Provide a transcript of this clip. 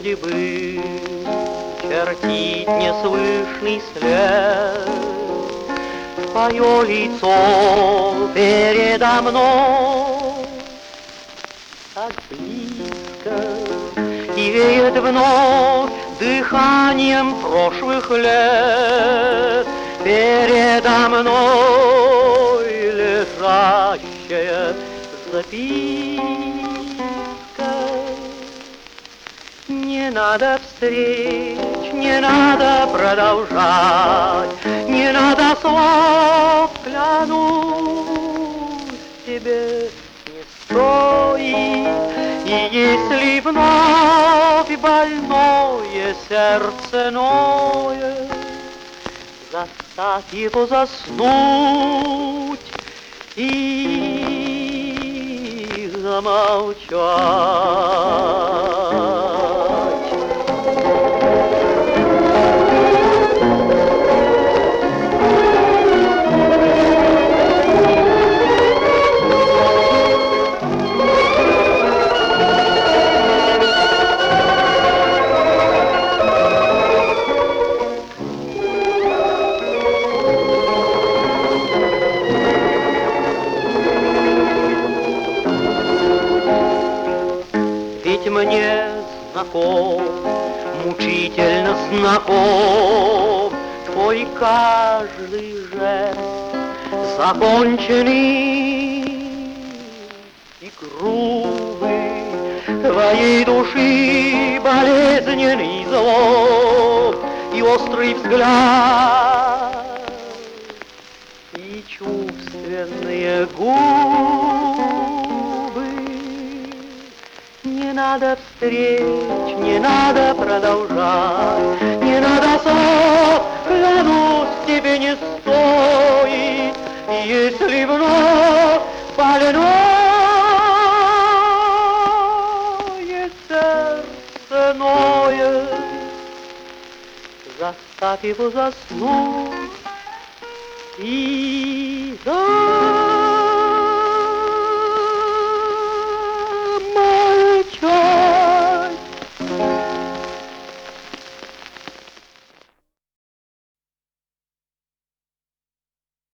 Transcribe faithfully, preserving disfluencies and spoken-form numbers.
судьбы чертить неслышный след. Твое лицо передо мной так близко и веет вновь дыханием прошлых лет. Передо мной лежащая записка. Не надо встреч, не надо продолжать, не надо слов, клянусь тебе, не стоит. И если вновь больное сердце ноет, заставь его заснуть и замолчать. Ведь мне знаком, мучительно знаком твой каждый жест, законченный и грубый, твоей души болезненный злоб и острый взгляд, и чувственные губы. Не надо встреч, не надо продолжать, не надо слов, клянусь, тебе не стоит. И если вновь больное сердце ноет, заставь его заснуть и замолчать.